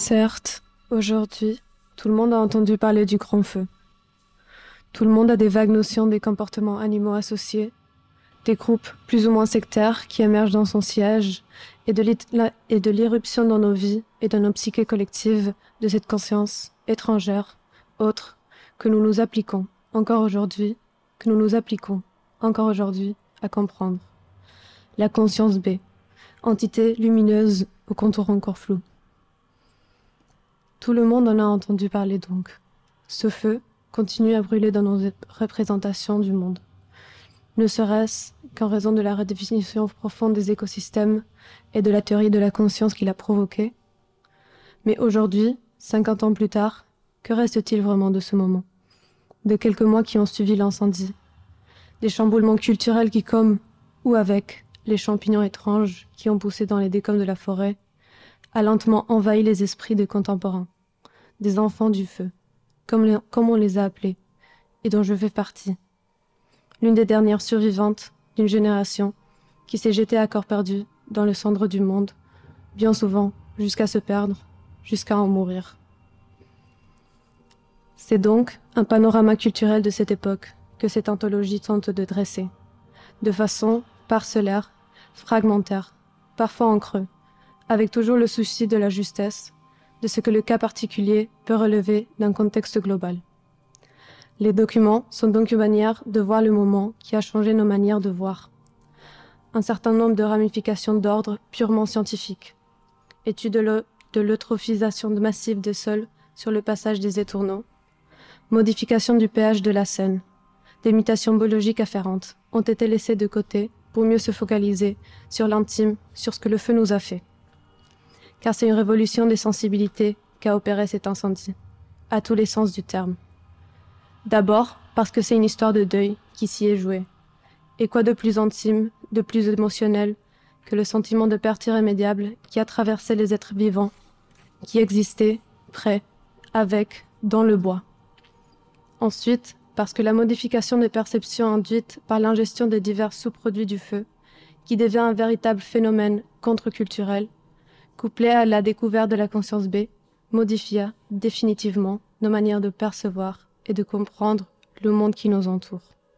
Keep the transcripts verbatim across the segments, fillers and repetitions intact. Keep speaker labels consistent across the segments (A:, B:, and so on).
A: Certes, aujourd'hui, tout le monde a entendu parler du grand feu. Tout le monde a des vagues notions des comportements animaux associés, des groupes plus ou moins sectaires qui émergent dans son siège, et de, et de l'irruption dans nos vies et dans nos psychés collectives de cette conscience étrangère, autre, que nous nous appliquons, encore aujourd'hui, que nous nous appliquons, encore aujourd'hui, à comprendre. La conscience B, entité lumineuse au contour encore flou. Tout le monde en a entendu parler donc. Ce feu continue à brûler dans nos représentations du monde. Ne serait-ce qu'en raison de la redéfinition profonde des écosystèmes et de la théorie de la conscience qui l'a provoquée. Mais aujourd'hui, cinquante ans plus tard, que reste-t-il vraiment de ce moment? De quelques mois qui ont suivi l'incendie? Des chamboulements culturels qui, comme ou avec les champignons étranges qui ont poussé dans les décombres de la forêt, a lentement envahi les esprits des contemporains, des enfants du feu, comme, les, comme on les a appelés, et dont je fais partie. L'une des dernières survivantes d'une génération qui s'est jetée à corps perdu dans le cendre du monde, bien souvent jusqu'à se perdre, jusqu'à en mourir. C'est donc un panorama culturel de cette époque que cette anthologie tente de dresser, de façon parcellaire, fragmentaire, parfois en creux, avec toujours le souci de la justesse, de ce que le cas particulier peut relever d'un contexte global. Les documents sont donc une manière de voir le moment qui a changé nos manières de voir. Un certain nombre de ramifications d'ordre purement scientifique. Étude de l'eutrophisation massive des sols sur le passage des étourneaux. Modification du pH de la Seine. Des mutations biologiques afférentes ont été laissées de côté pour mieux se focaliser sur l'intime, sur ce que le feu nous a fait. Car c'est une révolution des sensibilités qu'a opéré cet incendie, à tous les sens du terme. D'abord, parce que c'est une histoire de deuil qui s'y est jouée. Et quoi de plus intime, de plus émotionnel que le sentiment de perte irrémédiable qui a traversé les êtres vivants, qui existaient, près, avec, dans le bois. Ensuite, parce que la modification des perceptions induite par l'ingestion des divers sous-produits du feu, qui devient un véritable phénomène contre-culturel, couplé à la découverte de la conscience B, modifia définitivement nos manières de percevoir et de comprendre le monde qui nous entoure.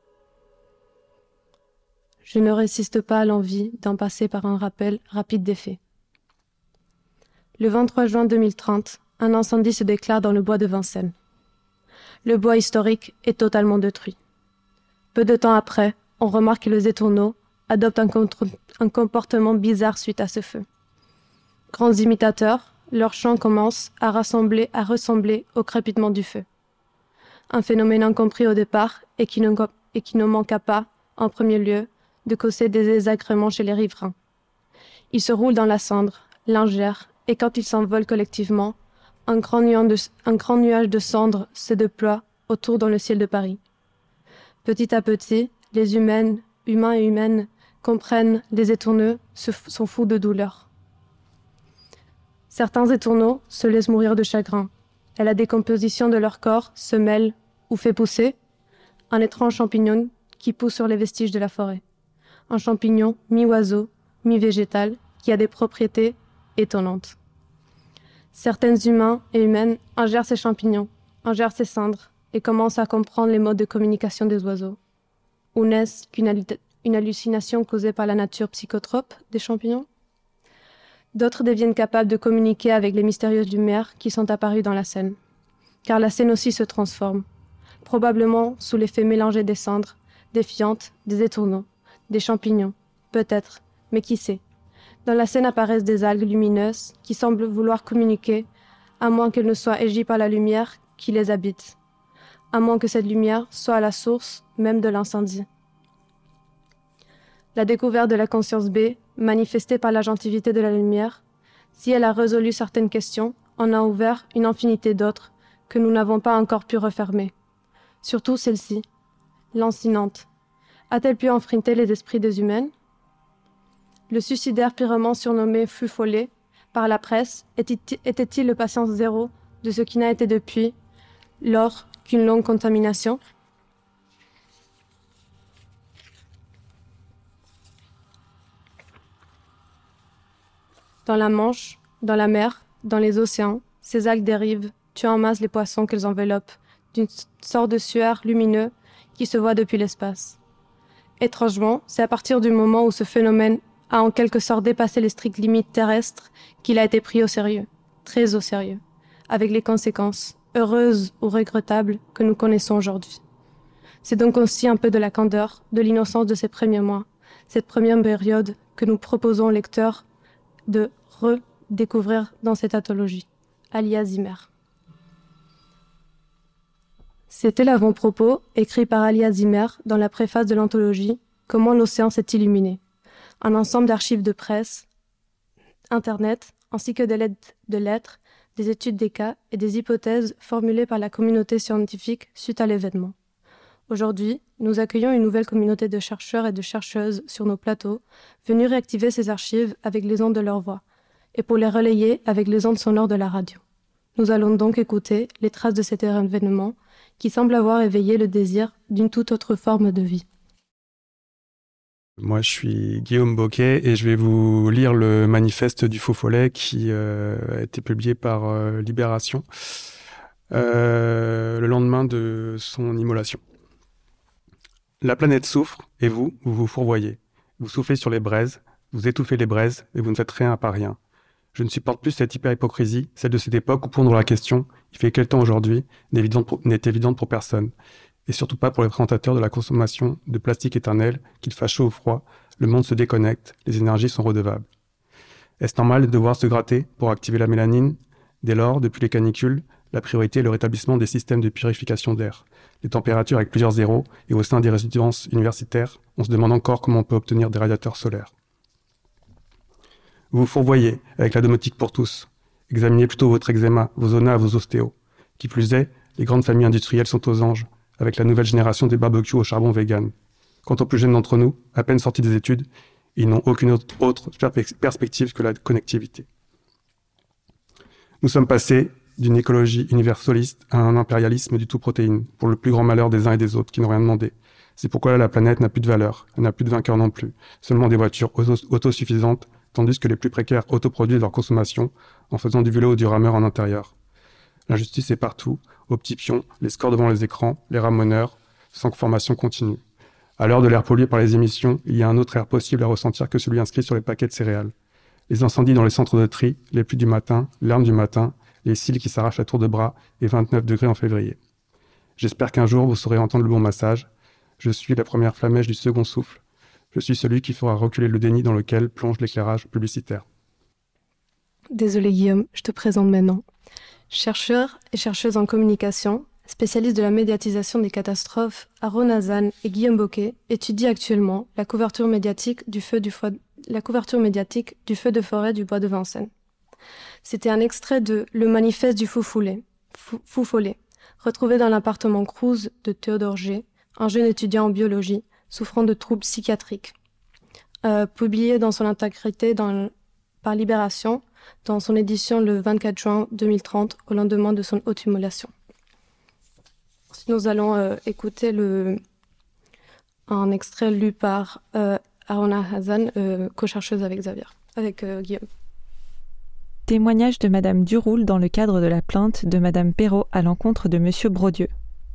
A: Je ne résiste pas à l'envie d'en passer par un rappel rapide des faits. Le vingt-trois juin deux mille trente, un incendie se déclare dans le bois de Vincennes. Le bois historique est totalement détruit. Peu de temps après, on remarque que les étourneaux adoptent un, contre- un comportement bizarre suite à ce feu. Grands imitateurs, leur chant commence à, rassembler, à ressembler au crépitement du feu. Un phénomène incompris au départ et qui, ne, et qui ne manqua pas, en premier lieu, de causer des désagréments chez les riverains. Ils se roulent dans la cendre, l'ingèrent, et quand ils s'envolent collectivement, un grand, de, un grand nuage de cendres se déploie autour dans le ciel de Paris. Petit à petit, les humaines, humains et humaines comprennent les étourneaux se, sont fous de douleur. Certains étourneaux se laissent mourir de chagrin, et la décomposition de leur corps se mêle ou fait pousser un étrange champignon qui pousse sur les vestiges de la forêt. Un champignon mi-oiseau, mi-végétal, qui a des propriétés étonnantes. Certains humains et humaines ingèrent ces champignons, ingèrent ces cendres, et commencent à comprendre les modes de communication des oiseaux. Ou n'est-ce qu'une hallu- une hallucination causée par la nature psychotrope des champignons? D'autres deviennent capables de communiquer avec les mystérieuses lumières qui sont apparues dans la Seine. Car la Seine aussi se transforme, probablement sous l'effet mélangé des cendres, des fientes, des étourneaux, des champignons, peut-être, mais qui sait. Dans la Seine apparaissent des algues lumineuses qui semblent vouloir communiquer, à moins qu'elles ne soient égies par la lumière qui les habite, à moins que cette lumière soit à la source même de l'incendie. La découverte de la conscience B, manifestée par l'agentivité de la lumière, si elle a résolu certaines questions, en a ouvert une infinité d'autres que nous n'avons pas encore pu refermer. Surtout celle-ci, lancinante. A-t-elle pu enfreinter les esprits des humaines? Le suicidaire purement surnommé Feu Follet par la presse était-il le patient zéro de ce qui n'a été depuis lors qu'une longue contamination? Dans la Manche, dans la mer, dans les océans, Ces algues dérivent, tuant en masse les poissons qu'elles enveloppent, d'une sorte de suaire lumineux qui se voit depuis l'espace. Étrangement, c'est à partir du moment où ce phénomène a en quelque sorte dépassé les strictes limites terrestres qu'il a été pris au sérieux, très au sérieux, avec les conséquences, heureuses ou regrettables, que nous connaissons aujourd'hui. C'est donc aussi un peu de la candeur, de l'innocence de ces premiers mois, cette première période que nous proposons aux lecteurs de redécouvrir dans cette anthologie. Alia Zimmer. C'était l'avant-propos écrit par Alia Zimmer dans la préface de l'anthologie « Comment l'océan s'est illuminé », un ensemble d'archives de presse, Internet, ainsi que des lettres, de lettres, des études des cas et des hypothèses formulées par la communauté scientifique suite à l'événement. Aujourd'hui, nous accueillons une nouvelle communauté de chercheurs et de chercheuses sur nos plateaux, venus réactiver ces archives avec les ondes de leur voix, et pour les relayer avec les ondes sonores de la radio. Nous allons donc écouter les traces de cet événement qui semble avoir éveillé le désir d'une toute autre forme de vie.
B: Moi, je suis Guillaume Boquet et je vais vous lire le manifeste du Faux Follet qui euh, a été publié par euh, Libération euh, le lendemain de son immolation. La planète souffre et vous, vous vous fourvoyez. Vous soufflez sur les braises, vous étouffez les braises et vous ne faites rien à pas rien. Je ne supporte plus cette hyper-hypocrisie, celle de cette époque où pondre la question « il fait quel temps aujourd'hui ?» n'est évidente pour personne. Et surtout pas pour les présentateurs de la consommation de plastique éternel, qu'il fasse chaud ou froid, le monde se déconnecte, les énergies sont redevables. Est-ce normal de devoir se gratter pour activer la mélanine ? Dès lors, depuis les canicules, la priorité est le rétablissement des systèmes de purification d'air. Les températures avec plusieurs zéros, et au sein des résidences universitaires, on se demande encore comment on peut obtenir des radiateurs solaires. Vous vous fourvoyez avec la domotique pour tous. Examinez plutôt votre eczéma, vos zonas, vos ostéos. Qui plus est, les grandes familles industrielles sont aux anges, avec la nouvelle génération des barbecues au charbon vegan. Quant aux plus jeunes d'entre nous, à peine sortis des études, ils n'ont aucune autre, autre perspective que la connectivité. Nous sommes passés d'une écologie universaliste à un impérialisme du tout protéine, pour le plus grand malheur des uns et des autres qui n'ont rien demandé. C'est pourquoi la planète n'a plus de valeur, elle n'a plus de vainqueur non plus, seulement des voitures autosuffisantes, tandis que les plus précaires autoproduisent leur consommation en faisant du vélo ou du rameur en intérieur. L'injustice est partout, aux petits pions, les scores devant les écrans, les ramoneurs, sans formation continue. À l'heure de l'air pollué par les émissions, il y a un autre air possible à ressentir que celui inscrit sur les paquets de céréales. Les incendies dans les centres de tri, les pluies du matin, l'herbe du matin, les cils qui s'arrachent à tour de bras et vingt-neuf degrés en février. J'espère qu'un jour vous saurez entendre le bon massage. Je suis la première flamèche du second souffle. Je suis celui qui fera reculer le déni dans lequel plonge l'éclairage publicitaire.
A: Désolé Guillaume, je te présente maintenant. Chercheur et chercheuse en communication, spécialiste de la médiatisation des catastrophes, Aron Hazan et Guillaume Boquet étudient actuellement la couverture médiatique du feu, du fo- la couverture médiatique du feu de forêt du bois de Vincennes. C'était un extrait de Le manifeste du fou follet, fou, fou follet, retrouvé dans l'appartement Cruz de Théodore G, un jeune étudiant en biologie souffrant de troubles psychiatriques, euh, publié dans son intégrité dans, par Libération, dans son édition le vingt-quatre juin deux mille trente, au lendemain de son auto-immolation. Nous allons euh, écouter le, un extrait lu par euh, Arona Hazan, euh, co-chercheuse avec Xavier, avec euh, Guillaume.
C: Témoignage de Madame Duroul dans le cadre de la plainte de Madame Perrault à l'encontre de Monsieur Brodieu.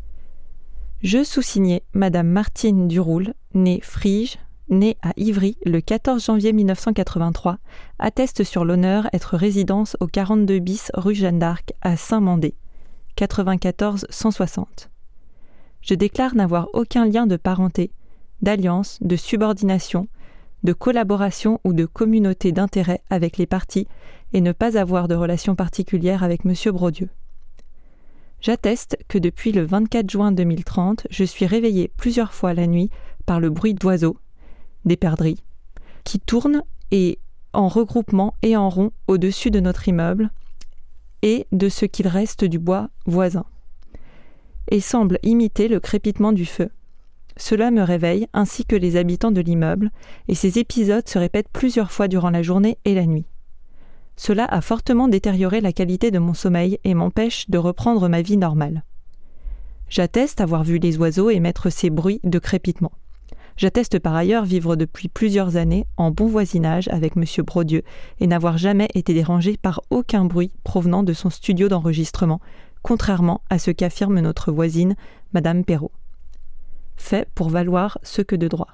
C: Je sous-signais Madame Martine Duroul, née Frige, née à Ivry le quatorze janvier mille neuf cent quatre-vingt-trois, atteste sur l'honneur être résidence au quarante-deux bis rue Jeanne d'Arc à Saint-Mandé, quatre-vingt-quatorze cent soixante. Je déclare n'avoir aucun lien de parenté, d'alliance, de subordination, de collaboration ou de communauté d'intérêt avec les partis et ne pas avoir de relation particulière avec Monsieur Brodieu. J'atteste que depuis le vingt-quatre juin deux mille trente, je suis réveillée plusieurs fois la nuit par le bruit d'oiseaux, des perdrix, qui tournent et en regroupement et en rond au-dessus de notre immeuble et de ce qu'il reste du bois voisin, et semblent imiter le crépitement du feu. Cela me réveille, ainsi que les habitants de l'immeuble, et ces épisodes se répètent plusieurs fois durant la journée et la nuit. Cela a fortement détérioré la qualité de mon sommeil et m'empêche de reprendre ma vie normale. J'atteste avoir vu les oiseaux émettre ces bruits de crépitement. J'atteste par ailleurs vivre depuis plusieurs années en bon voisinage avec M. Brodieu et n'avoir jamais été dérangé par aucun bruit provenant de son studio d'enregistrement, contrairement à ce qu'affirme notre voisine, Madame Perrault. Fait pour valoir ce que de droit.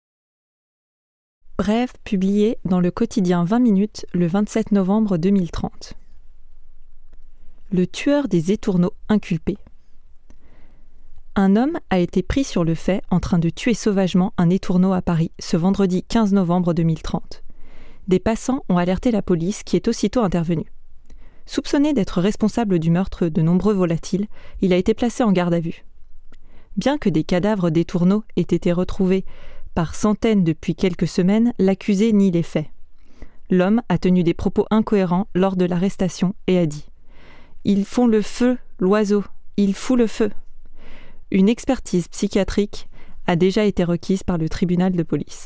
C: Brève publiée dans le quotidien vingt minutes le vingt-sept novembre deux mille trente. Le tueur des étourneaux inculpé. Un homme a été pris sur le fait en train de tuer sauvagement un étourneau à Paris ce vendredi quinze novembre deux mille trente. Des passants ont alerté la police qui est aussitôt intervenue. Soupçonné d'être responsable du meurtre de nombreux volatiles, il a été placé en garde à vue. Bien que des cadavres d'étourneaux aient été retrouvés par centaines depuis quelques semaines, l'accusé nie les faits. L'homme a tenu des propos incohérents lors de l'arrestation et a dit « Ils font le feu, l'oiseau, il fout le feu ». Une expertise psychiatrique a déjà été requise par le tribunal de police.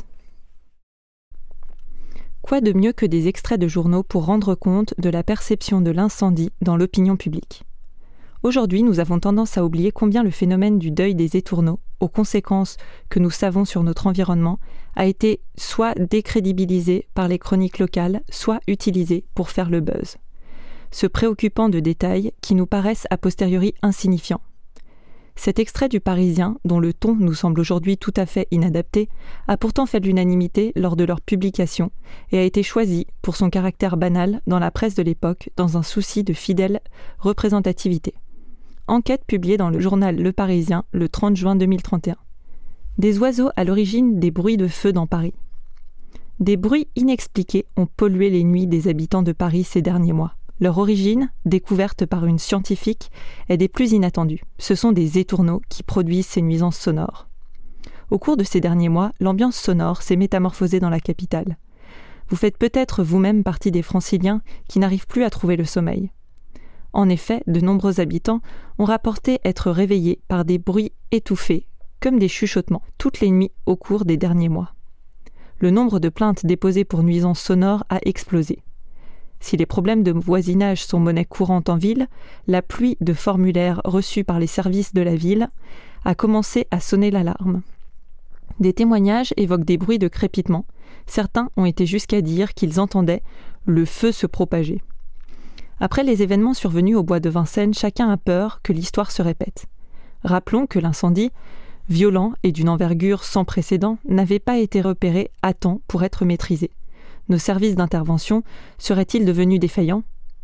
C: Quoi de mieux que des extraits de journaux pour rendre compte de la perception de l'incendie dans l'opinion publique ? Aujourd'hui, nous avons tendance à oublier combien le phénomène du deuil des étourneaux, aux conséquences que nous savons sur notre environnement, a été soit décrédibilisé par les chroniques locales, soit utilisé pour faire le buzz. Se préoccupant de détails qui nous paraissent a posteriori insignifiants. Cet extrait du Parisien, dont le ton nous semble aujourd'hui tout à fait inadapté, a pourtant fait de l'unanimité lors de leur publication et a été choisi pour son caractère banal dans la presse de l'époque dans un souci de fidèle représentativité. Enquête publiée dans le journal Le Parisien le trente juin deux mille trente et un. Des oiseaux à l'origine des bruits de feu dans Paris. Des bruits inexpliqués ont pollué les nuits des habitants de Paris ces derniers mois. Leur origine, découverte par une scientifique, est des plus inattendues. Ce sont des étourneaux qui produisent ces nuisances sonores. Au cours de ces derniers mois, l'ambiance sonore s'est métamorphosée dans la capitale. Vous faites peut-être vous-même partie des franciliens qui n'arrivent plus à trouver le sommeil. En effet, de nombreux habitants ont rapporté être réveillés par des bruits étouffés, comme des chuchotements, toutes les nuits au cours des derniers mois. Le nombre de plaintes déposées pour nuisances sonores a explosé. Si les problèmes de voisinage sont monnaie courante en ville, la pluie de formulaires reçus par les services de la ville a commencé à sonner l'alarme. Des témoignages évoquent des bruits de crépitement. Certains ont été jusqu'à dire qu'ils entendaient le feu se propager. Après les événements survenus au bois de Vincennes, chacun a peur que l'histoire se répète. Rappelons que l'incendie, violent et d'une envergure sans précédent, n'avait pas été repéré à temps pour être maîtrisé. Nos services d'intervention seraient-ils devenus défaillants ?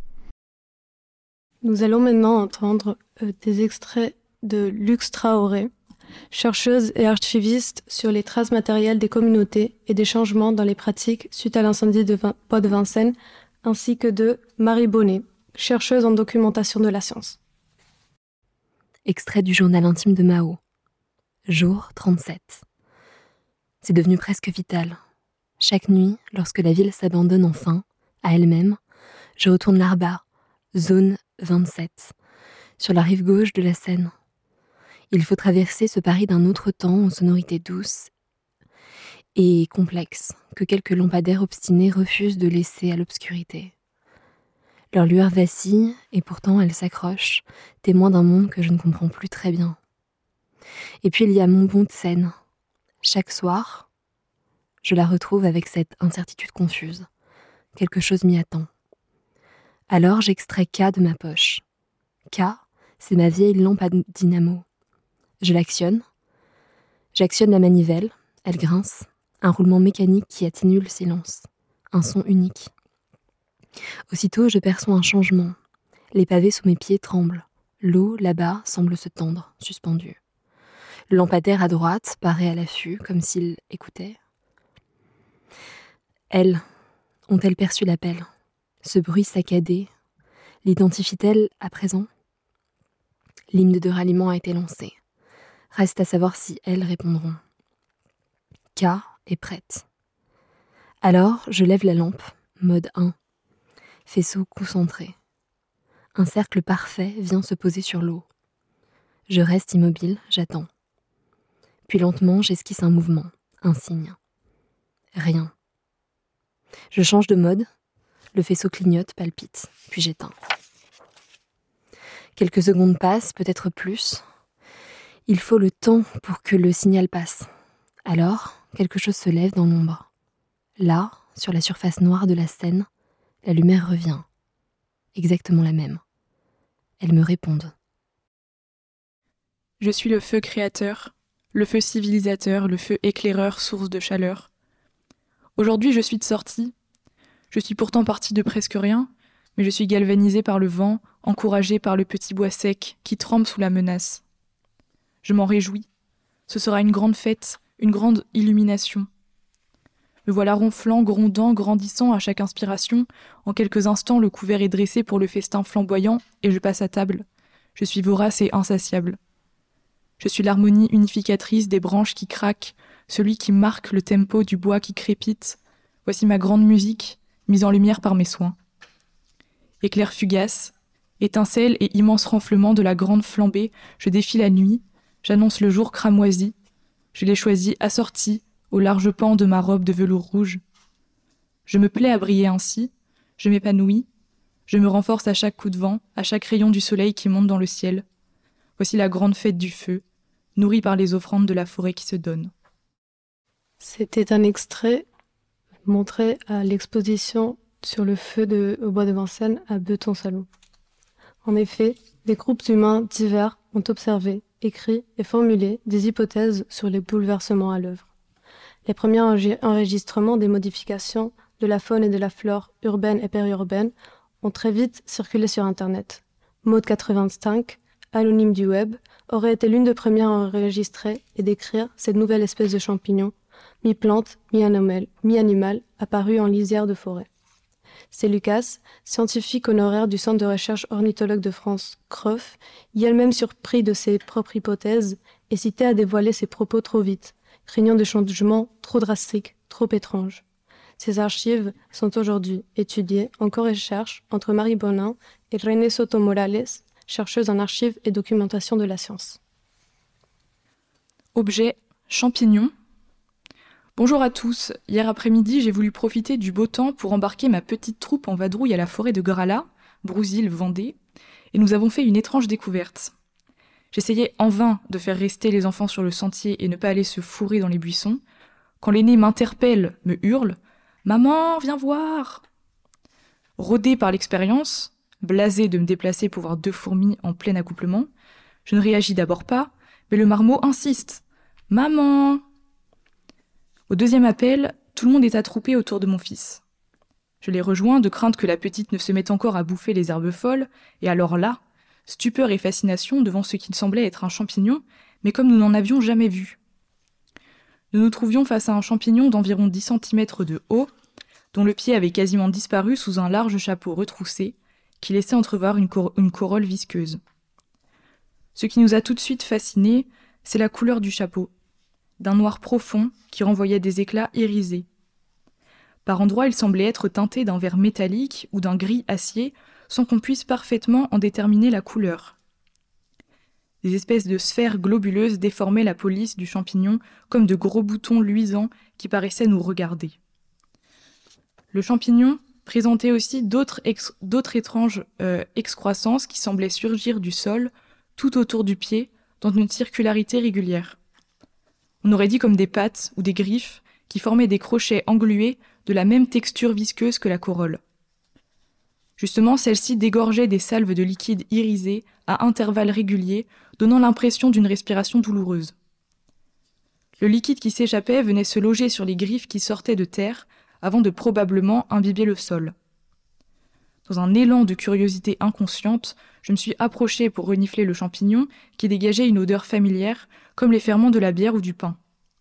A: Nous allons maintenant entendre euh, des extraits de Lux Traoré, chercheuse et archiviste sur les traces matérielles des communautés et des changements dans les pratiques suite à l'incendie de Vin- bois de Vincennes, ainsi que de Marie Bonnet, chercheuse en documentation de la science.
D: Extrait du journal intime de Mao. Jour trente-sept. C'est devenu presque vital. Chaque nuit, lorsque la ville s'abandonne enfin, à elle-même, je retourne là-bas, zone vingt-sept, sur la rive gauche de la Seine. Il faut traverser ce Paris d'un autre temps aux sonorités douces et complexes que quelques lampadaires obstinés refusent de laisser à l'obscurité. Leur lueur vacille et pourtant elle s'accroche, témoin d'un monde que je ne comprends plus très bien. Et puis il y a mon bon de Seine. Chaque soir, je la retrouve avec cette incertitude confuse. Quelque chose m'y attend. Alors j'extrais K de ma poche. K, c'est ma vieille lampe à dynamo. Je l'actionne. J'actionne la manivelle, elle grince. Un roulement mécanique qui atténue le silence. Un son unique. Aussitôt, je perçois un changement. Les pavés sous mes pieds tremblent. L'eau, là-bas, semble se tendre, suspendue. Le lampadaire à droite paraît à l'affût, comme s'il écoutait. Elles, ont-elles perçu l'appel ? Ce bruit saccadé, l'identifie-t-elle à présent ? L'hymne de ralliement a été lancé. Reste à savoir si elles répondront. K est prête. Alors, je lève la lampe, mode un. Faisceau concentré. Un cercle parfait vient se poser sur l'eau. Je reste immobile, j'attends. Puis lentement, j'esquisse un mouvement, un signe. Rien. Je change de mode, le faisceau clignote, palpite, puis j'éteins. Quelques secondes passent, peut-être plus. Il faut le temps pour que le signal passe. Alors, quelque chose se lève dans l'ombre. Là, sur la surface noire de la scène, la lumière revient. Exactement la même. Elles me répondent.
E: Je suis le feu créateur, le feu civilisateur, le feu éclaireur, source de chaleur. Aujourd'hui, je suis de sortie. Je suis pourtant partie de presque rien, mais je suis galvanisée par le vent, encouragée par le petit bois sec qui tremble sous la menace. Je m'en réjouis. Ce sera une grande fête, une grande illumination. Me voilà ronflant, grondant, grandissant à chaque inspiration. En quelques instants, le couvert est dressé pour le festin flamboyant et je passe à table. Je suis vorace et insatiable. Je suis l'harmonie unificatrice des branches qui craquent, celui qui marque le tempo du bois qui crépite. Voici ma grande musique, mise en lumière par mes soins. Éclair fugace, étincelle et immense renflement de la grande flambée, je défie la nuit, j'annonce le jour cramoisi. Je l'ai choisi assorti au large pan de ma robe de velours rouge. Je me plais à briller ainsi, je m'épanouis, je me renforce à chaque coup de vent, à chaque rayon du soleil qui monte dans le ciel. Voici la grande fête du feu, nourrie par les offrandes de la forêt qui se donne.
A: C'était un extrait montré à l'exposition sur le feu de, au bois de Vincennes à Beton-Salon. En effet, des groupes humains divers ont observé, écrit et formulé des hypothèses sur les bouleversements à l'œuvre. Les premiers enregistrements des modifications de la faune et de la flore urbaine et périurbaine ont très vite circulé sur Internet. Mode quatre-vingt-cinq, anonyme du web, aurait été l'une des premières à enregistrer et décrire cette nouvelle espèce de champignon, mi-plante, mi-animal, mi-animal, apparu en lisière de forêt. C'est Lucas, scientifique honoraire du Centre de recherche ornithologue de France, C R O F, y elle-même surpris de ses propres hypothèses et cité à dévoiler ses propos trop vite, craignant des changements trop drastiques, trop étranges. Ces archives sont aujourd'hui étudiées en co-recherche entre Marie Bonin et René Soto Morales, chercheuse en archives et documentation de la science.
E: Objet, champignon. Bonjour à tous. Hier après-midi, j'ai voulu profiter du beau temps pour embarquer ma petite troupe en vadrouille à la forêt de Grala, Brousil, Vendée, et nous avons fait une étrange découverte. J'essayais en vain de faire rester les enfants sur le sentier et ne pas aller se fourrer dans les buissons, quand l'aîné m'interpelle, me hurle « Maman, viens voir !» Rodé par l'expérience, blasé de me déplacer pour voir deux fourmis en plein accouplement, je ne réagis d'abord pas, mais le marmot insiste « Maman !» Au deuxième appel, tout le monde est attroupé autour de mon fils. Je les rejoins de crainte que la petite ne se mette encore à bouffer les herbes folles, et alors là, stupeur et fascination devant ce qui semblait être un champignon, mais comme nous n'en avions jamais vu. Nous nous trouvions face à un champignon d'environ dix centimètres de haut, dont le pied avait quasiment disparu sous un large chapeau retroussé, qui laissait entrevoir une, cor- une corolle visqueuse. Ce qui nous a tout de suite fascinés, c'est la couleur du chapeau, d'un noir profond qui renvoyait des éclats irisés. Par endroits, il semblait être teinté d'un vert métallique ou d'un gris acier, sans qu'on puisse parfaitement en déterminer la couleur. Des espèces de sphères globuleuses déformaient la police du champignon comme de gros boutons luisants qui paraissaient nous regarder. Le champignon présentait aussi d'autres, ex- d'autres étranges euh, excroissances qui semblaient surgir du sol, tout autour du pied, dans une circularité régulière. On aurait dit comme des pattes ou des griffes qui formaient des crochets englués de la même texture visqueuse que la corolle. Justement, celle-ci dégorgeait des salves de liquide irisé à intervalles réguliers, donnant l'impression d'une respiration douloureuse. Le liquide qui s'échappait venait se loger sur les griffes qui sortaient de terre avant de probablement imbiber le sol. Dans un élan de curiosité inconsciente, je me suis approchée pour renifler le champignon qui dégageait une odeur familière, comme les ferments de la bière ou du pain.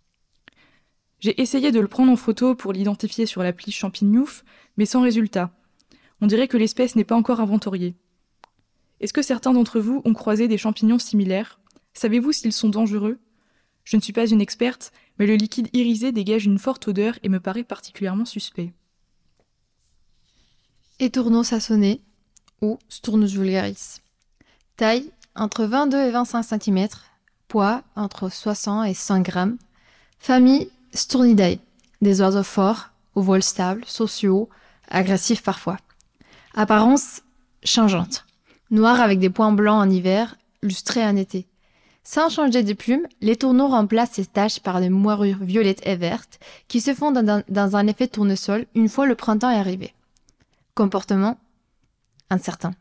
E: J'ai essayé de le prendre en photo pour l'identifier sur l'appli Champignouf, mais sans résultat. On dirait que l'espèce n'est pas encore inventoriée. Est-ce que certains d'entre vous ont croisé des champignons similaires ? Savez-vous s'ils sont dangereux ? Je ne suis pas une experte, mais le liquide irisé dégage une forte odeur et me paraît particulièrement suspect.
F: Étourneau sassonné, ou Sturnus vulgaris. Taille entre vingt-deux et vingt-cinq centimètres, poids entre soixante et cent grammes. Famille Sturnidae, des oiseaux forts, au vol stable, sociaux, agressifs parfois. Apparence changeante, noir avec des points blancs en hiver, lustré en été. Sans changer de plume, l'étourneau remplace ces taches par des moirures violettes et vertes qui se font dans, dans un effet tournesol une fois le printemps est arrivé. Comportement incertain.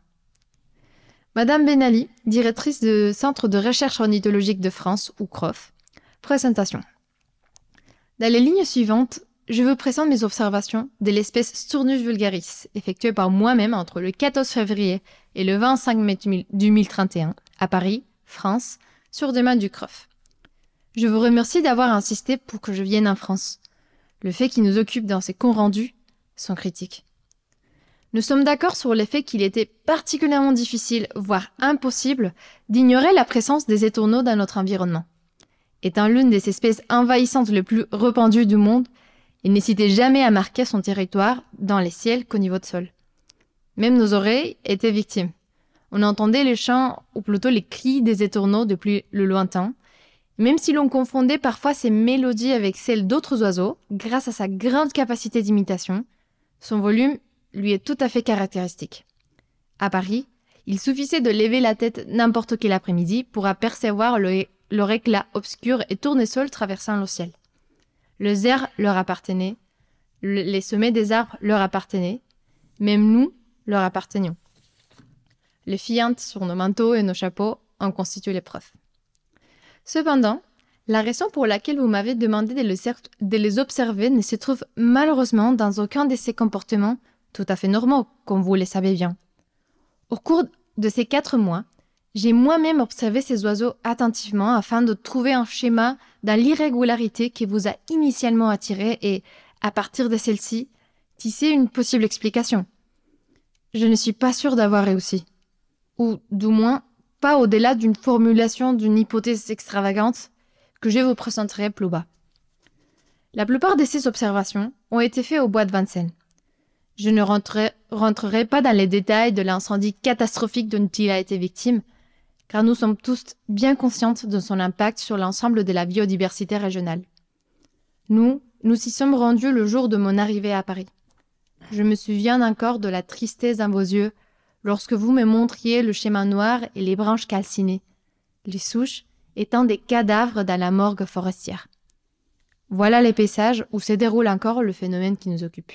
F: Madame Benali, directrice du Centre de recherche ornithologique de France, ou C R O F. Présentation. Dans les lignes suivantes, je vous présente mes observations de l'espèce Sturnus vulgaris, effectuées par moi-même entre le quatorze février et le vingt-cinq mai deux mille trente et un, à Paris, France, sur demande du C R O F. Je vous remercie d'avoir insisté pour que je vienne en France. Le fait qui nous occupe dans ces comptes rendus sont critiques. Nous sommes d'accord sur le fait qu'il était particulièrement difficile, voire impossible, d'ignorer la présence des étourneaux dans notre environnement. Étant l'une des espèces envahissantes les plus répandues du monde, il n'hésitait jamais à marquer son territoire dans les ciels qu'au niveau de sol. Même nos oreilles étaient victimes. On entendait les chants, ou plutôt les cris des étourneaux depuis le lointain, même si l'on confondait parfois ces mélodies avec celles d'autres oiseaux, grâce à sa grande capacité d'imitation, son volume lui est tout à fait caractéristique. À Paris, il suffisait de lever la tête n'importe quel après-midi pour apercevoir le, leur éclat obscur et tournesol traversant le ciel. Les airs leur appartenaient, le, les sommets des arbres leur appartenaient, même nous leur appartenions. Les fientes sur nos manteaux et nos chapeaux en constituent les preuves. Cependant, la raison pour laquelle vous m'avez demandé de les, de les observer ne se trouve malheureusement dans aucun de ces comportements tout à fait normaux, comme vous le savez bien. Au cours de ces quatre mois, j'ai moi-même observé ces oiseaux attentivement afin de trouver un schéma dans l'irrégularité qui vous a initialement attiré et, à partir de celle-ci, tisser une possible explication. Je ne suis pas sûre d'avoir réussi. Ou, du moins, pas au-delà d'une formulation d'une hypothèse extravagante que je vous présenterai plus bas. La plupart de ces observations ont été faites au bois de Vincennes. Je ne rentrerai, rentrerai pas dans les détails de l'incendie catastrophique dont il a été victime, car nous sommes tous bien conscientes de son impact sur l'ensemble de la biodiversité régionale. Nous, nous y sommes rendus le jour de mon arrivée à Paris. Je me souviens encore de la tristesse dans vos yeux lorsque vous me montriez le schéma noir et les branches calcinées, les souches étant des cadavres dans la morgue forestière. Voilà les paysages où se déroule encore le phénomène qui nous occupe.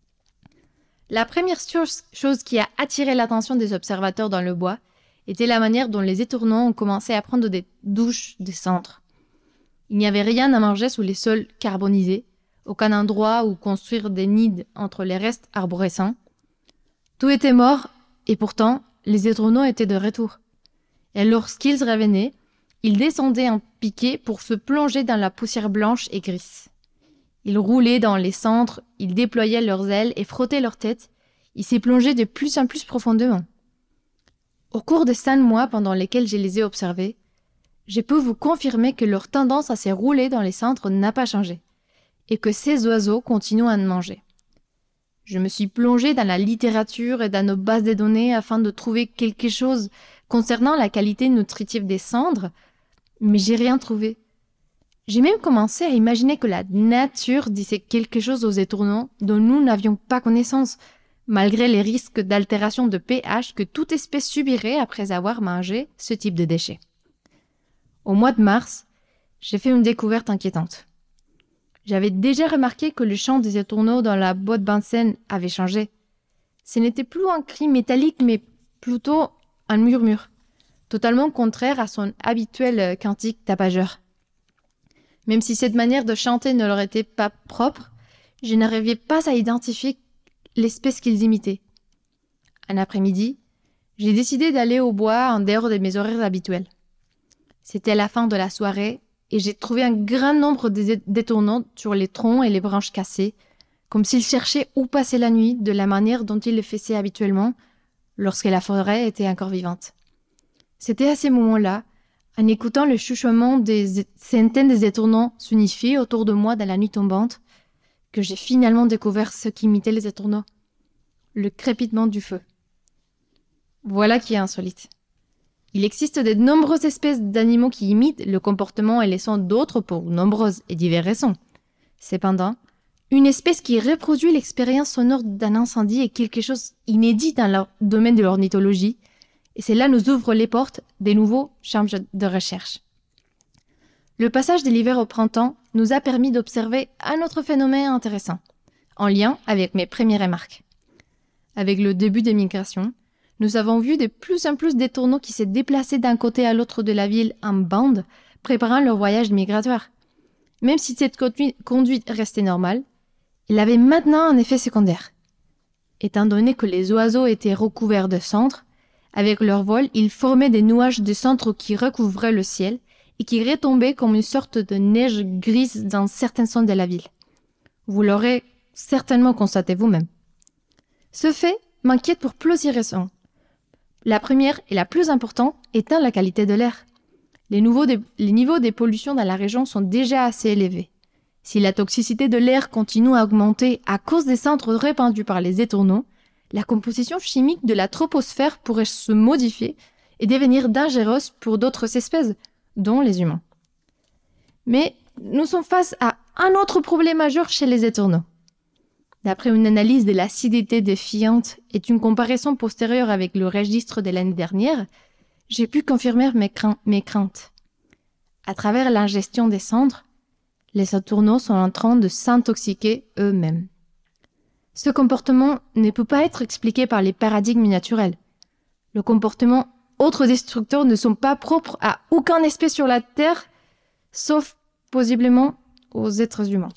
F: La première chose qui a attiré l'attention des observateurs dans le bois était la manière dont les étourneaux ont commencé à prendre des douches de cendres. Il n'y avait rien à manger sous les sols carbonisés, aucun endroit où construire des nids entre les restes arborescents. Tout était mort, et pourtant, les étourneaux étaient de retour. Et lorsqu'ils revenaient, ils descendaient en piqué pour se plonger dans la poussière blanche et grise. Ils roulaient dans les cendres, ils déployaient leurs ailes et frottaient leur tête. Ils s'y plongeaient de plus en plus profondément. Au cours des cinq mois pendant lesquels je les ai observés, je peux vous confirmer que leur tendance à se rouler dans les cendres n'a pas changé, et que ces oiseaux continuent à en manger. Je me suis plongée dans la littérature et dans nos bases de données afin de trouver quelque chose concernant la qualité nutritive des cendres, mais j'ai rien trouvé. J'ai même commencé à imaginer que la nature disait quelque chose aux étourneaux dont nous n'avions pas connaissance, malgré les risques d'altération de pH que toute espèce subirait après avoir mangé ce type de déchets. Au mois de mars, j'ai fait une découverte inquiétante. J'avais déjà remarqué que le chant des étourneaux dans la boîte Vincennes avait changé. Ce n'était plus un cri métallique, mais plutôt un murmure, totalement contraire à son habituel cantique tapageur. Même si cette manière de chanter ne leur était pas propre, je n'arrivais pas à identifier l'espèce qu'ils imitaient. Un après-midi, j'ai décidé d'aller au bois en dehors de mes horaires habituels. C'était la fin de la soirée et j'ai trouvé un grand nombre d'étourneaux sur les troncs et les branches cassées, comme s'ils cherchaient où passer la nuit de la manière dont ils le faisaient habituellement lorsque la forêt était encore vivante. C'était à ces moments-là, en écoutant le chuchotement des centaines d'étourneaux s'unifier autour de moi dans la nuit tombante, que j'ai finalement découvert ce qui imitait les étourneaux, le crépitement du feu. Voilà qui est insolite. Il existe de nombreuses espèces d'animaux qui imitent le comportement et les sons d'autres pour nombreuses et diverses raisons. Cependant, une espèce qui reproduit l'expérience sonore d'un incendie est quelque chose inédit dans le domaine de l'ornithologie, et cela nous ouvre les portes des nouveaux champs de recherche. Le passage de l'hiver au printemps nous a permis d'observer un autre phénomène intéressant, en lien avec mes premières remarques. Avec le début des migrations, nous avons vu de plus en plus d'étourneaux qui se déplaçaient d'un côté à l'autre de la ville en bande, préparant leur voyage migratoire. Même si cette conduite restait normale, elle avait maintenant un effet secondaire. Étant donné que les oiseaux étaient recouverts de cendres, avec leur vol, ils formaient des nuages de cendres qui recouvraient le ciel et qui retombaient comme une sorte de neige grise dans certaines zones de la ville. Vous l'aurez certainement constaté vous-même. Ce fait m'inquiète pour plusieurs raisons. La première et la plus importante étant la qualité de l'air. Les, de, les niveaux des pollutions dans la région sont déjà assez élevés. Si la toxicité de l'air continue à augmenter à cause des cendres répandues par les étourneaux, la composition chimique de la troposphère pourrait se modifier et devenir dangereuse pour d'autres espèces, dont les humains. Mais nous sommes face à un autre problème majeur chez les étourneaux. D'après une analyse de l'acidité des fientes et une comparaison postérieure avec le registre de l'année dernière, j'ai pu confirmer mes, crain- mes craintes. À travers l'ingestion des cendres, les étourneaux sont en train de s'intoxiquer eux-mêmes. Ce comportement ne peut pas être expliqué par les paradigmes naturels. Le comportement autres destructeurs ne sont pas propres à aucun espèce sur la Terre, sauf possiblement aux êtres humains.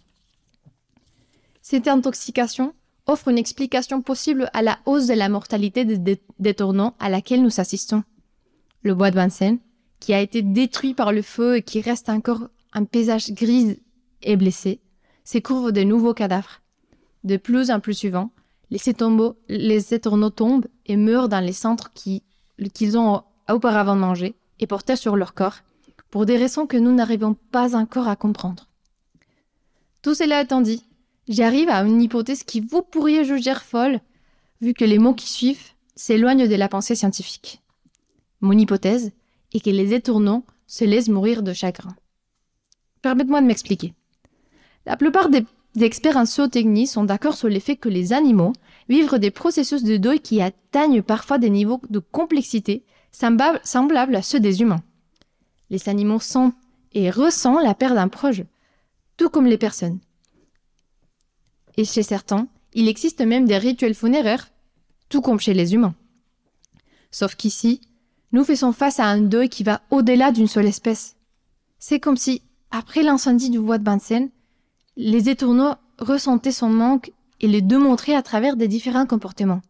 F: Cette intoxication offre une explication possible à la hausse de la mortalité des étourneaux à laquelle nous assistons. Le bois de Vincennes, qui a été détruit par le feu et qui reste encore un paysage gris et blessé, s'écouvre de nouveaux cadavres. De plus en plus souvent, les étourneaux, les étourneaux tombent et meurent dans les cendres qui, qu'ils ont auparavant mangées et portées sur leur corps, pour des raisons que nous n'arrivons pas encore à comprendre. Tout cela étant dit, j'arrive à une hypothèse qui vous pourriez juger folle, vu que les mots qui suivent s'éloignent de la pensée scientifique. Mon hypothèse est que les étourneaux se laissent mourir de chagrin. Permettez-moi de m'expliquer. La plupart des experts en zootechnie sont d'accord sur le fait que les animaux vivent des processus de deuil qui atteignent parfois des niveaux de complexité semblables à ceux des humains. Les animaux sentent et ressentent la perte d'un proche, tout comme les personnes. Et chez certains, il existe même des rituels funéraires, tout comme chez les humains. Sauf qu'ici, nous faisons face à un deuil qui va au-delà d'une seule espèce. C'est comme si, après l'incendie du bois de Vincennes, les étourneaux ressentaient son manque et le démontraient à travers des différents comportements.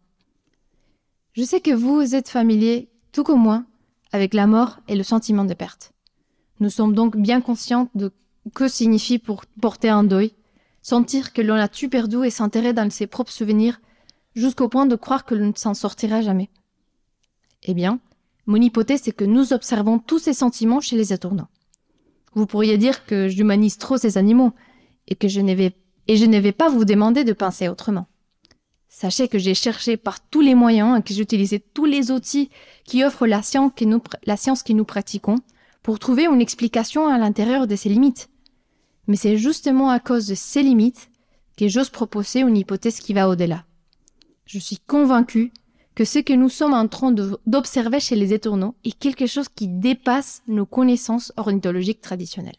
F: Je sais que vous êtes familiers, tout comme moi, avec la mort et le sentiment de perte. Nous sommes donc bien conscients de que signifie pour porter un deuil, sentir que l'on a tout perdu et s'enterrer dans ses propres souvenirs, jusqu'au point de croire que l'on ne s'en sortira jamais. Eh bien, mon hypothèse est que nous observons tous ces sentiments chez les étourneaux. Vous pourriez dire que j'humanise trop ces animaux et que je ne vais, et je ne vais pas vous demander de penser autrement. Sachez que j'ai cherché par tous les moyens et que j'ai utilisé tous les outils qui offrent la science que nous, la science que nous pratiquons pour trouver une explication à l'intérieur de ces limites. Mais c'est justement à cause de ces limites que j'ose proposer une hypothèse qui va au-delà. Je suis convaincue que ce que nous sommes en train de, d'observer chez les étourneaux est quelque chose qui dépasse nos connaissances ornithologiques traditionnelles.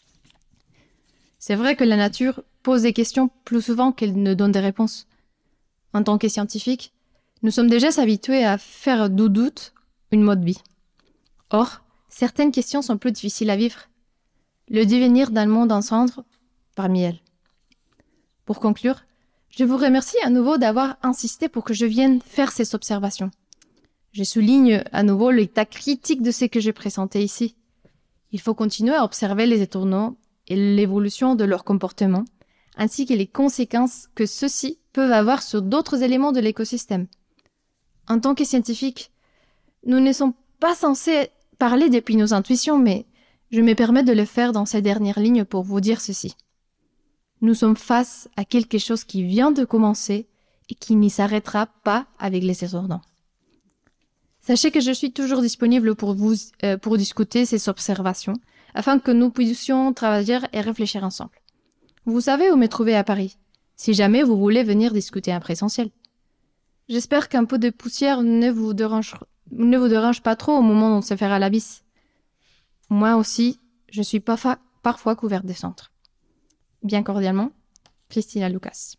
F: C'est vrai que la nature pose des questions plus souvent qu'elle ne donne des réponses. En tant que scientifique, nous sommes déjà habitués à faire du doute une mode de vie. Or, certaines questions sont plus difficiles à vivre. Le devenir d'un monde en cendres, parmi elles. Pour conclure, je vous remercie à nouveau d'avoir insisté pour que je vienne faire ces observations. Je souligne à nouveau l'état critique de ce que j'ai présenté ici. Il faut continuer à observer les étourneaux et l'évolution de leur comportement, ainsi que les conséquences que ceux-ci peuvent avoir sur d'autres éléments de l'écosystème. En tant que scientifique, nous ne sommes pas censés parler depuis nos intuitions, mais je me permets de le faire dans ces dernières lignes pour vous dire ceci. Nous sommes face à quelque chose qui vient de commencer et qui n'y s'arrêtera pas avec les étourneaux. Sachez que je suis toujours disponible pour vous, euh, pour discuter ces observations, afin que nous puissions travailler et réfléchir ensemble. Vous savez où me trouver à Paris, si jamais vous voulez venir discuter en présentiel. J'espère qu'un peu de poussière ne vous dérange, ne vous dérange pas trop au moment où on se fera la bise. Moi aussi, Je suis parfois, parfois couverte de centres. Bien cordialement, Christina Lucas.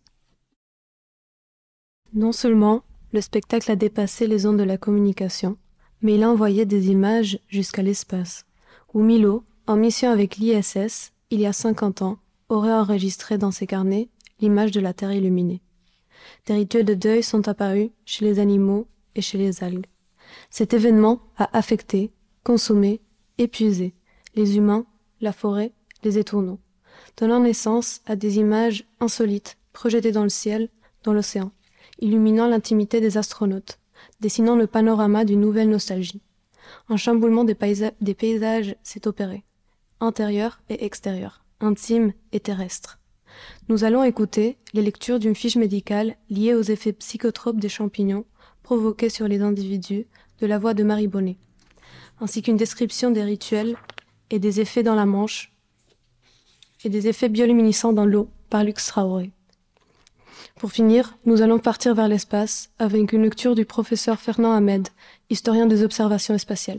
A: Non seulement le spectacle a dépassé les ondes de la communication, mais il a envoyé des images jusqu'à l'espace, où Milo, en mission avec l'I S S, il y a cinquante ans, aurait enregistré dans ses carnets l'image de la Terre illuminée. Des rituels de deuil sont apparus chez les animaux et chez les algues. Cet événement a affecté, consommé, épuisé les humains, la forêt, les étourneaux, donnant naissance à des images insolites projetées dans le ciel, dans l'océan, illuminant l'intimité des astronautes, dessinant le panorama d'une nouvelle nostalgie. Un chamboulement des, paysa- des paysages s'est opéré, intérieur et extérieur, intime et terrestre. Nous allons écouter les lectures d'une fiche médicale liée aux effets psychotropes des champignons provoqués sur les individus de la voix de Marie Bonnet, ainsi qu'une description des rituels et des effets dans la Manche et des effets bioluminescents dans l'eau par Lux Traoré. Pour finir, nous allons partir vers l'espace avec une lecture du professeur Fernand Ahmed, historien des observations spatiales.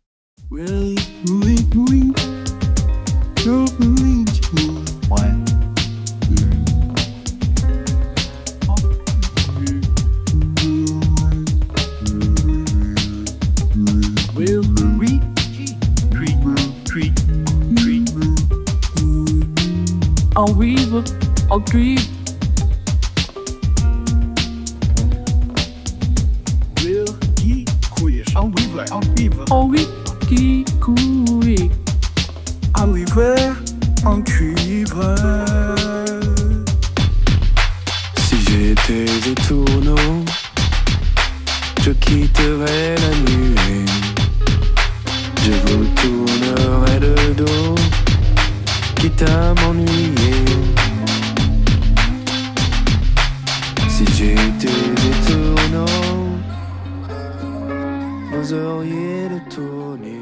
G: En weave, en cuivre. En weave, en cuivre. En weave, qui couille. En weave, en cuivre.
H: Si j'étais des tourneaux, je quitterais la nuée. Je vous tournerais le dos, quitte à m'ennuyer. Si j'étais des tourneaux, vous auriez le tourné.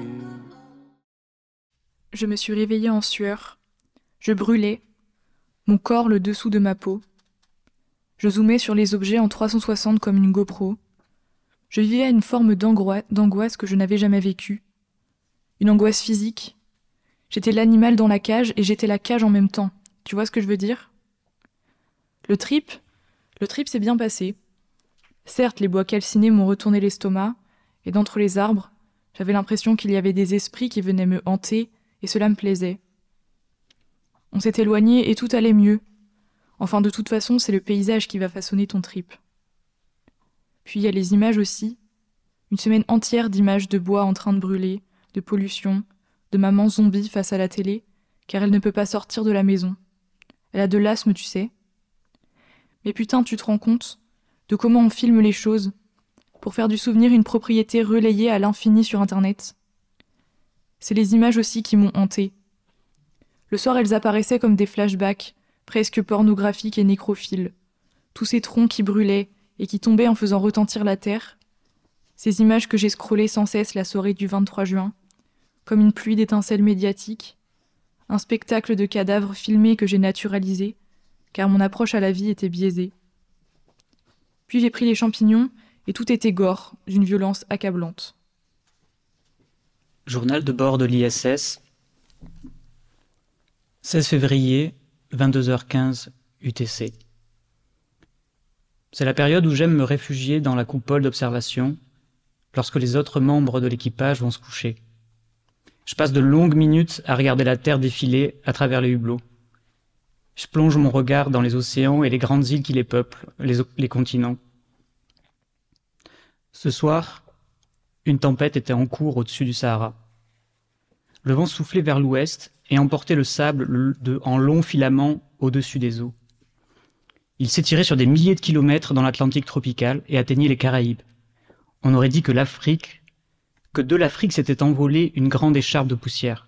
E: Je me suis réveillée en sueur. Je brûlais, mon corps le dessous de ma peau. Je zoomais sur les objets en trois cent soixante comme une GoPro. Je vivais une forme d'angoi- d'angoisse que je n'avais jamais vécue. Une angoisse physique. J'étais l'animal dans la cage et j'étais la cage en même temps. Tu vois ce que je veux dire ? Le trip, le trip s'est bien passé. Certes, les bois calcinés m'ont retourné l'estomac, et d'entre les arbres, j'avais l'impression qu'il y avait des esprits qui venaient me hanter, et cela me plaisait. On s'est éloigné et tout allait mieux. Enfin, de toute façon, c'est le paysage qui va façonner ton trip. Puis il y a les images aussi. Une semaine entière d'images de bois en train de brûler, de pollution, de maman zombie face à la télé, car elle ne peut pas sortir de la maison. Elle a de l'asthme, tu sais. Mais putain, tu te rends compte de comment on filme les choses pour faire du souvenir une propriété relayée à l'infini sur Internet. C'est les images aussi qui m'ont hantée. Le soir, elles apparaissaient comme des flashbacks, presque pornographiques et nécrophiles. Tous ces troncs qui brûlaient et qui tombaient en faisant retentir la terre. Ces images que j'ai scrollées sans cesse la soirée du vingt-trois juin, comme une pluie d'étincelles médiatiques, un spectacle de cadavres filmés que j'ai naturalisé, car mon approche à la vie était biaisée. Puis j'ai pris les champignons, et tout était gore, d'une violence accablante.
I: Journal de bord de l'I S S, seize février, vingt-deux heures quinze, U T C. C'est la période où j'aime me réfugier dans la coupole d'observation, lorsque les autres membres de l'équipage vont se coucher. Je passe de longues minutes à regarder la Terre défiler à travers les hublots. Je plonge mon regard dans les océans et les grandes îles qui les peuplent, les, les continents. Ce soir, une tempête était en cours au-dessus du Sahara. Le vent soufflait vers l'ouest et emportait le sable de, en longs filaments au-dessus des eaux. Il s'étirait sur des milliers de kilomètres dans l'Atlantique tropical et atteignait les Caraïbes. On aurait dit que l'Afrique, que de l'Afrique s'était envolée une grande écharpe de poussière.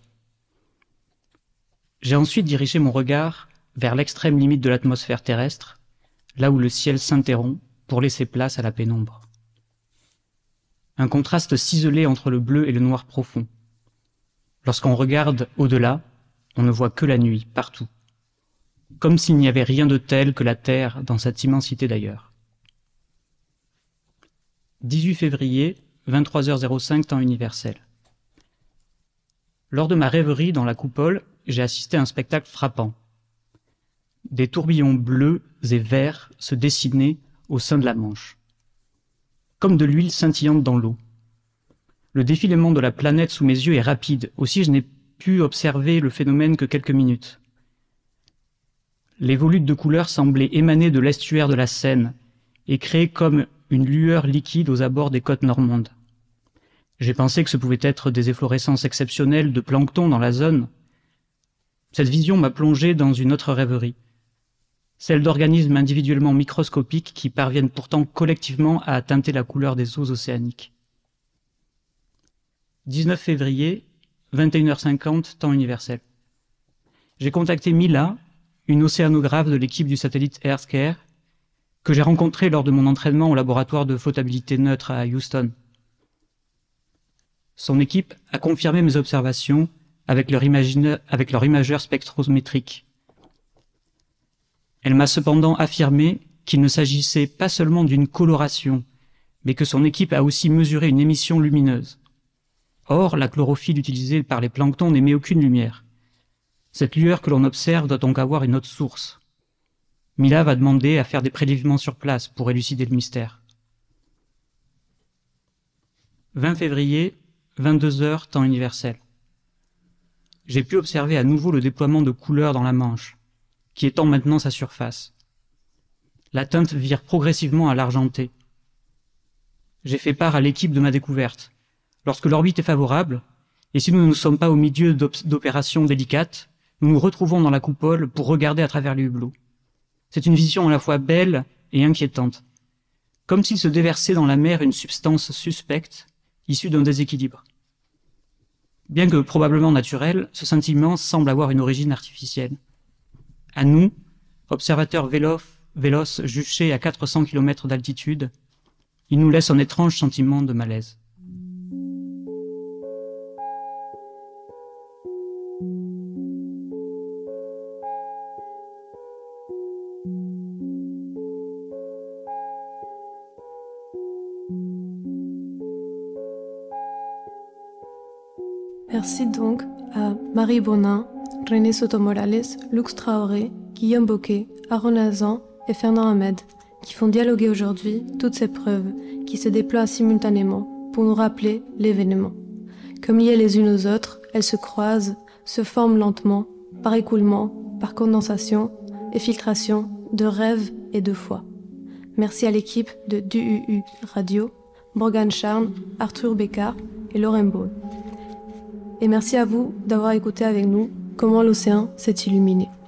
I: J'ai ensuite dirigé mon regard vers l'extrême limite de l'atmosphère terrestre, là où le ciel s'interrompt pour laisser place à la pénombre. Un contraste ciselé entre le bleu et le noir profond. Lorsqu'on regarde au-delà, on ne voit que la nuit, partout. Comme s'il n'y avait rien de tel que la Terre dans cette immensité d'ailleurs. dix-huit février, vingt-trois heures zéro cinq, temps universel. Lors de ma rêverie dans la coupole, j'ai assisté à un spectacle frappant. Des tourbillons bleus et verts se dessinaient au sein de la Manche, comme de l'huile scintillante dans l'eau. Le défilement de la planète sous mes yeux est rapide, aussi je n'ai pu observer le phénomène que quelques minutes. Les volutes de couleurs semblaient émaner de l'estuaire de la Seine et créer comme une lueur liquide aux abords des côtes normandes. J'ai pensé que ce pouvait être des efflorescences exceptionnelles de plancton dans la zone. Cette vision m'a plongé dans une autre rêverie, celle d'organismes individuellement microscopiques qui parviennent pourtant collectivement à teinter la couleur des eaux océaniques. dix-neuf février, vingt et une heures cinquante, temps universel. J'ai contacté Mila, une océanographe de l'équipe du satellite EarthCare, que j'ai rencontrée lors de mon entraînement au laboratoire de flottabilité neutre à Houston. Son équipe a confirmé mes observations avec leur, imagine... avec leur imageur spectrométrique. Elle m'a cependant affirmé qu'il ne s'agissait pas seulement d'une coloration, mais que son équipe a aussi mesuré une émission lumineuse. Or, la chlorophylle utilisée par les planctons n'émet aucune lumière. Cette lueur que l'on observe doit donc avoir une autre source. Mila va demander à faire des prélèvements sur place pour élucider le mystère. vingt février, vingt-deux heures, temps universel. J'ai pu observer à nouveau le déploiement de couleurs dans la Manche, qui étend maintenant sa surface. La teinte vire progressivement à l'argenté. J'ai fait part à l'équipe de ma découverte. Lorsque l'orbite est favorable, et si nous ne sommes pas au milieu d'opérations délicates, nous nous retrouvons dans la coupole pour regarder à travers les hublots. C'est une vision à la fois belle et inquiétante, comme s'il se déversait dans la mer une substance suspecte, issue d'un déséquilibre. Bien que probablement naturel, ce sentiment semble avoir une origine artificielle. À nous, observateurs véloces, véloces juchés à quatre cents kilomètres d'altitude, il nous laisse un étrange sentiment de malaise.
A: Merci donc à Marie Bonin, René Soto-Morales, Lux Traoré, Guillaume Bocquet, Aaron Azan et Fernand Ahmed, qui font dialoguer aujourd'hui toutes ces preuves qui se déploient simultanément pour nous rappeler l'événement. Comme liées les unes aux autres, elles se croisent, se forment lentement, par écoulement, par condensation et filtration de rêve et de foi. Merci à l'équipe de D U U Radio, Morgane Charn, Arthur Bécard et Lauren Baud. Et merci à vous d'avoir écouté avec nous comment l'océan s'est illuminé.